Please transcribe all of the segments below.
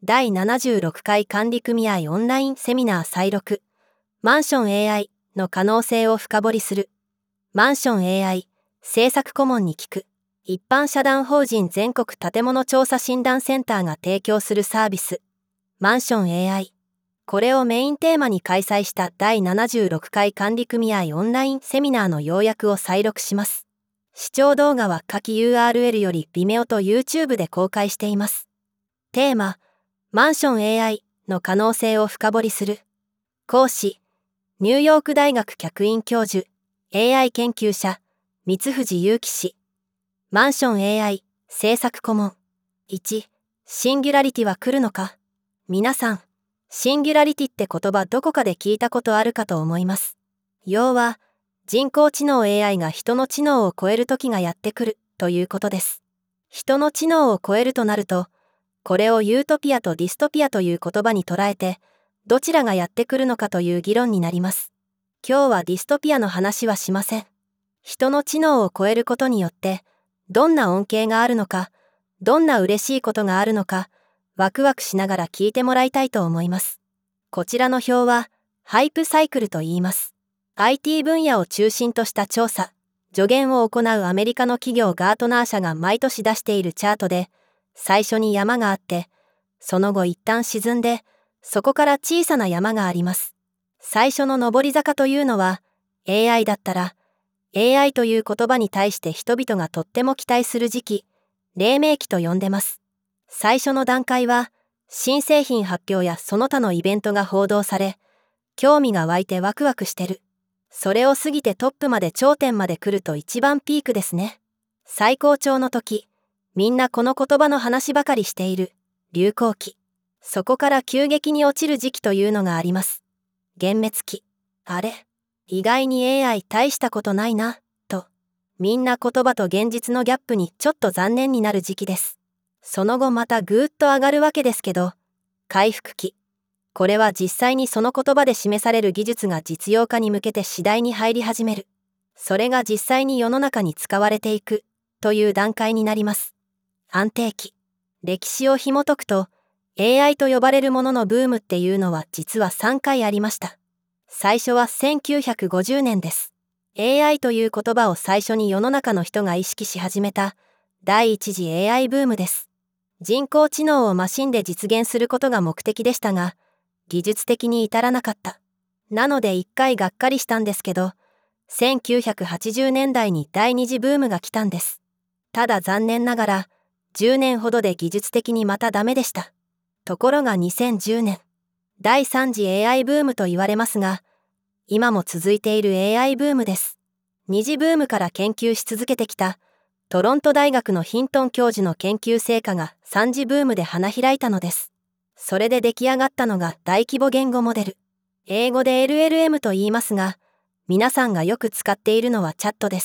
第76回管理組合オンラインセミナー再録。マンション AI の可能性を深掘りする。マンション AI 政策顧問に聞く。一般社団法人全国建物調査診断センターが提供するサービス。マンション AI。これをメインテーマに開催した第76回管理組合オンラインセミナーの要約を再録します。視聴動画は下記 URL より Vimeo と YouTube で公開しています。テーマ、マンション AI の可能性を深掘りする。講師、ニューヨーク大学客員教授、AI 研究者、三藤祐樹氏。マンション AI 政策顧問。1、シンギュラリティは来るのか。皆さん、シンギュラリティって言葉どこかで聞いたことあるかと思います。要は、人工知能 AI が人の知能を超える時がやってくるということです。人の知能を超えるとなると、これをユートピアとディストピアという言葉に捉えて、どちらがやってくるのかという議論になります。今日はディストピアの話はしません。人の知能を超えることによって、どんな恩恵があるのか、どんな嬉しいことがあるのか、ワクワクしながら聞いてもらいたいと思います。こちらの表は、ハイプサイクルと言います。IT 分野を中心とした調査、助言を行うアメリカの企業ガートナー社が毎年出しているチャートで、最初に山があって、その後一旦沈んで、そこから小さな山があります。最初の上り坂というのは、AI だったら、AI という言葉に対して人々がとっても期待する時期、黎明期と呼んでます。最初の段階は、新製品発表やその他のイベントが報道され、興味が湧いてワクワクしてる。それを過ぎてトップまで頂点まで来ると一番ピークですね。最高潮の時、みんなこの言葉の話ばかりしている、流行期。そこから急激に落ちる時期というのがあります。幻滅期。あれ、意外に AI 大したことないな、と。みんな言葉と現実のギャップにちょっと残念になる時期です。その後またぐーっと上がるわけですけど、回復期。これは実際にその言葉で示される技術が実用化に向けて次第に入り始める。それが実際に世の中に使われていく、という段階になります。安定期。歴史を紐解くと、AI と呼ばれるもののブームっていうのは実は3回ありました。最初は1950年です。AI という言葉を最初に世の中の人が意識し始めた第一次 AI ブームです。人工知能をマシンで実現することが目的でしたが、技術的に至らなかった。なので一回がっかりしたんですけど、1980年代に第二次ブームが来たんです。ただ残念ながら、10年ほどで技術的にまたダメでした。ところが2010年、第3次 AI ブームと言われますが、今も続いている AI ブームです。二次ブームから研究し続けてきた、トロント大学のヒントン教授の研究成果が3次ブームで花開いたのです。それで出来上がったのが大規模言語モデル。英語で LLM と言いますが、皆さんがよく使っているのはチャットです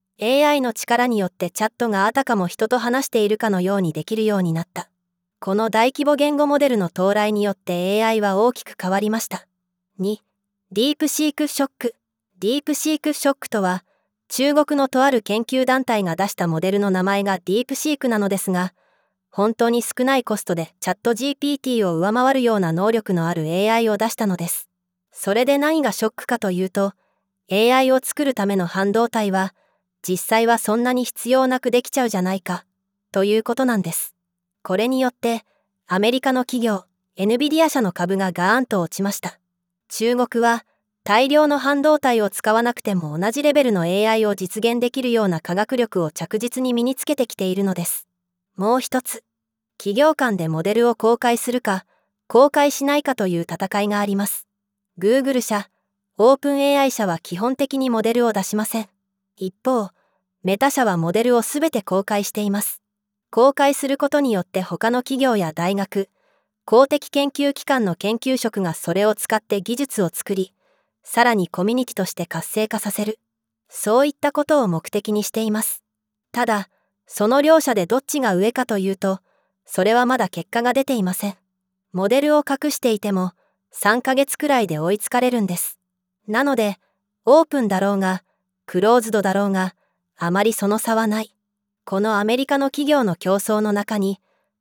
。AI の力によってチャットがあたかも人と話しているかのようにできるようになった。この大規模言語モデルの到来によって AI は大きく変わりました。2、ディープシークショック。ディープシークショックとは、中国のとある研究団体が出したモデルの名前がディープシークなのですが、本当に少ないコストでチャット GPT を上回るような能力のある AI を出したのです。それで何がショックかというと、AI を作るための半導体は、実際はそんなに必要なくできちゃうじゃないか、ということなんです。これによって、アメリカの企業、NVIDIA 社の株がガーンと落ちました。中国は、大量の半導体を使わなくても同じレベルの AI を実現できるような科学力を着実に身につけてきているのです。もう一つ、企業間でモデルを公開するか、公開しないかという戦いがあります。Google 社、OpenAI 社は基本的にモデルを出しません。一方、メタ社はモデルをすべて公開しています。公開することによって他の企業や大学、公的研究機関の研究職がそれを使って技術を作り、さらにコミュニティとして活性化させる。そういったことを目的にしています。ただ、その両者でどっちが上かというと、それはまだ結果が出ていません。モデルを隠していても、3ヶ月くらいで追いつかれるんです。なので、オープンだろうが、クローズドだろうが、あまりその差はない。このアメリカの企業の競争の中に、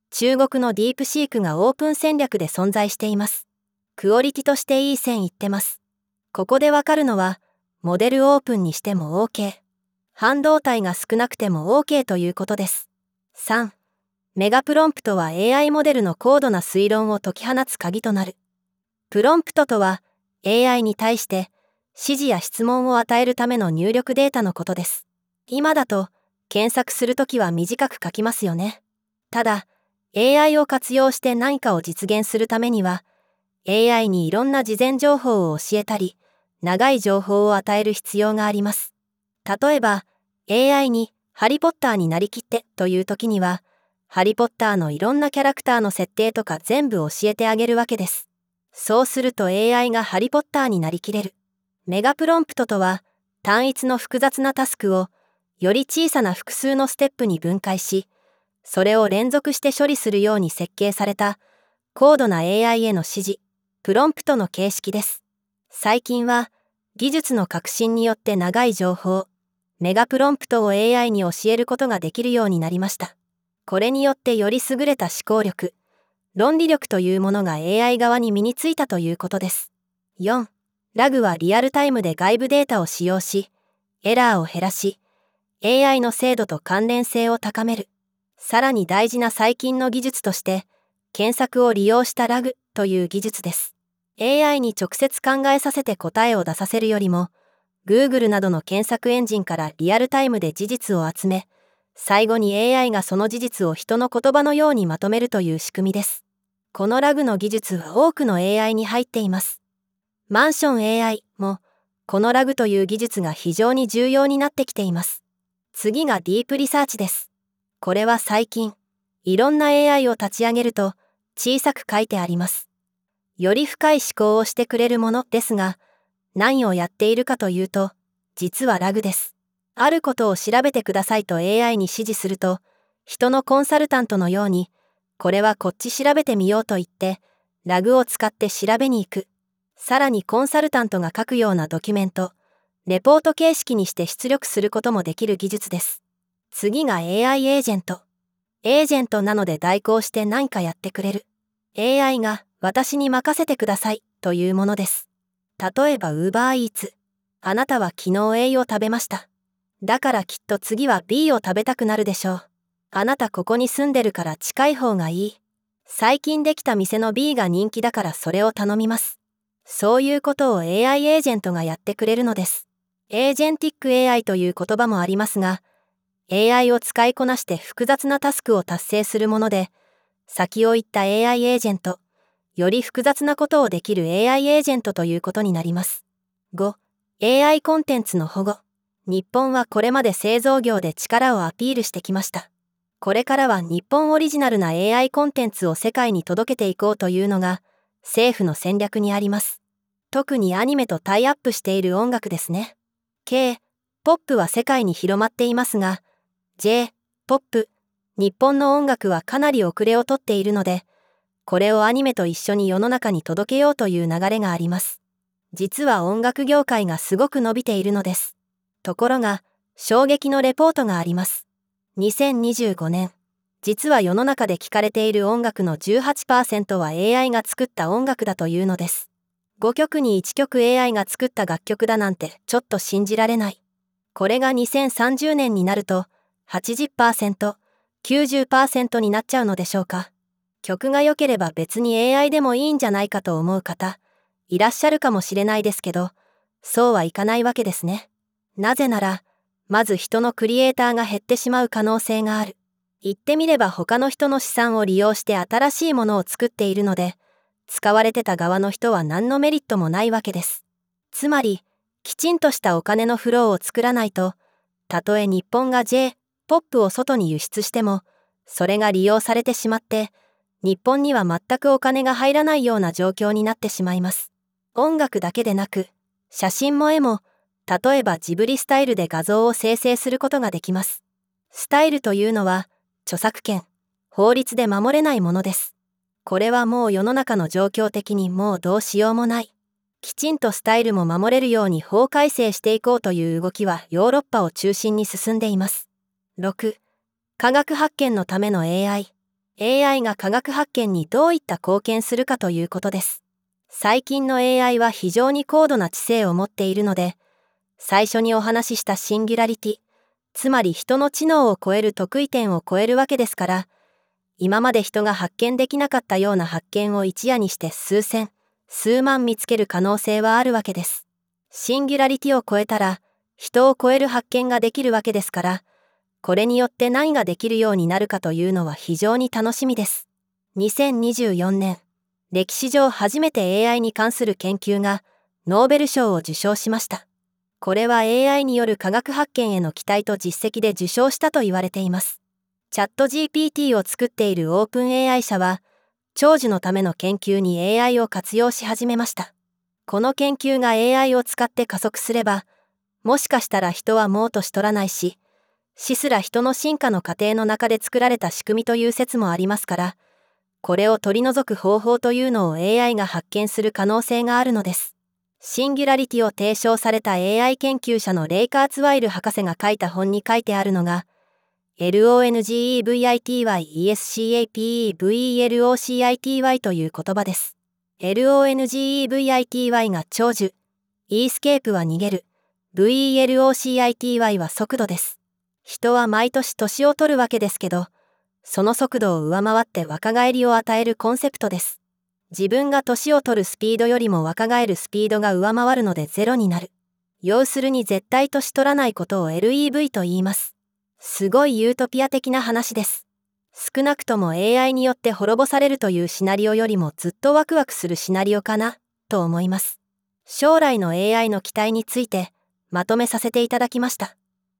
中国のディープシークがオープン戦略で存在しています。クオリティとしていい線いってます。ここでわかるのは、モデルオープンにしても OK。半導体が少なくても OK ということです。3. メガプロンプトは AI モデルの高度な推論を解き放つ鍵となる。プロンプトとは AI に対して指示や質問を与えるための入力データのことです。今だと検索するときは短く書きますよね。ただ AI を活用して何かを実現するためには AI にいろんな事前情報を教えたり長い情報を与える必要があります。例えば AI にハリポッターになりきってという時にはハリポッターのいろんなキャラクターの設定とか全部教えてあげるわけです。そうすると AI がハリポッターになりきれる。メガプロンプトとは単一の複雑なタスクをより小さな複数のステップに分解し、それを連続して処理するように設計された高度な AI への指示、プロンプトの形式です。最近は技術の革新によって長い情報、メガプロンプトを AI に教えることができるようになりました。これによってより優れた思考力、論理力というものが AI 側に身についたということです。4. ラグはリアルタイムで外部データを使用し、エラーを減らし、AI の精度と関連性を高める。さらに大事な最近の技術として、検索を利用したラグという技術です。AI に直接考えさせて答えを出させるよりも、Google などの検索エンジンからリアルタイムで事実を集め、最後に AI がその事実を人の言葉のようにまとめるという仕組みです。このラグの技術は多くの AI に入っています。マンション AI も、このラグという技術が非常に重要になってきています。次がディープリサーチです。これは最近、いろんな AI を立ち上げると小さく書いてあります。より深い思考をしてくれるものですが、何をやっているかというと、実はラグです。あることを調べてくださいと AI に指示すると、人のコンサルタントのように、これはこっち調べてみようと言って、ラグを使って調べに行く。さらにコンサルタントが書くようなドキュメント、レポート形式にして出力することもできる技術です。次が AI エージェント。エージェントなので代行して何かやってくれる。AI が私に任せてくださいというものです。例えば Uber Eats。あなたは昨日 A を食べました。だからきっと次は B を食べたくなるでしょう。あなたここに住んでるから近い方がいい。最近できた店の B が人気だからそれを頼みます。そういうことを AI エージェントがやってくれるのです。エージェンティック AI という言葉もありますが、AI を使いこなして複雑なタスクを達成するもので、先を言った AI エージェント、より複雑なことをできる AI エージェントということになります。5. AI コンテンツの保護。日本はこれまで製造業で力をアピールしてきました。これからは日本オリジナルな AI コンテンツを世界に届けていこうというのが政府の戦略にあります。特にアニメとタイアップしている音楽ですね。K-POP は世界に広まっていますが、J-POP、日本の音楽はかなり遅れをとっているので、これをアニメと一緒に世の中に届けようという流れがあります。実は音楽業界がすごく伸びているのです。ところが、衝撃のレポートがあります。2025年、実は世の中で聴かれている音楽の 18% は AI が作った音楽だというのです。5曲に1曲 AI が作った楽曲だなんてちょっと信じられない。これが2030年になると 80%、90% になっちゃうのでしょうか。曲が良ければ別に AI でもいいんじゃないかと思う方、いらっしゃるかもしれないですけど、そうはいかないわけですね。なぜなら、まず人のクリエイターが減ってしまう可能性がある。言ってみれば他の人の資産を利用して新しいものを作っているので、使われてた側の人は何のメリットもないわけです。つまり、きちんとしたお金のフローを作らないと、たとえ日本が J-POP を外に輸出しても、それが利用されてしまって、日本には全くお金が入らないような状況になってしまいます。音楽だけでなく、写真も絵も、例えばジブリスタイルで画像を生成することができます。スタイルというのは、著作権、法律で守れないものです。これはもう世の中の状況的にもうどうしようもない。きちんとスタイルも守れるように法改正していこうという動きはヨーロッパを中心に進んでいます。6. 科学発見のための AI。 AI が科学発見にどういった貢献するかということです。最近の AI は非常に高度な知性を持っているので、最初にお話ししたシンギュラリティ、つまり人の知能を超える得意点を超えるわけですから、今まで人が発見できなかったような発見を一夜にして数千、数万見つける可能性はあるわけです。シンギュラリティを超えたら、人を超える発見ができるわけですから、これによって何ができるようになるかというのは非常に楽しみです。2024年、歴史上初めて AI に関する研究がノーベル賞を受賞しました。これは AI による科学発見への期待と実績で受賞したと言われています。チャット GPT を作っているオープン AI 社は、長寿のための研究に AI を活用し始めました。この研究が AI を使って加速すれば、もしかしたら人はもう年取らないし、死すら人の進化の過程の中で作られた仕組みという説もありますから、これを取り除く方法というのを AI が発見する可能性があるのです。シンギュラリティを提唱された AI 研究者のレイカーツワイル博士が書いた本に書いてあるのが、LONGEVITY ESCAPEVELOCITY という言葉です。LONGEVITY が長寿、ESCAPE は逃げる、VELOCITY は速度です。人は毎年年を取るわけですけど、その速度を上回って若返りを与えるコンセプトです。自分が年を取るスピードよりも若返るスピードが上回るのでゼロになる。要するに絶対年取らないことを LEV と言います。すごいユートピア的な話です。少なくとも AI によって滅ぼされるというシナリオよりもずっとワクワクするシナリオかな、と思います。将来の AI の期待についてまとめさせていただきました。